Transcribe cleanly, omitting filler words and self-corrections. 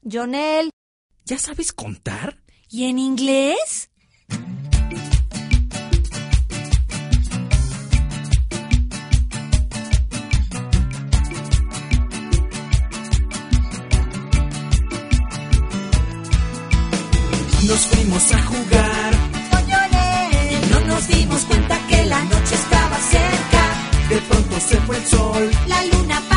Jonel. ¿Ya sabes contar? ¿Y en inglés? Nos fuimos a jugar Con Jonel. y no nos dimos cuenta que la noche estaba cerca. De pronto se fue el sol. La luna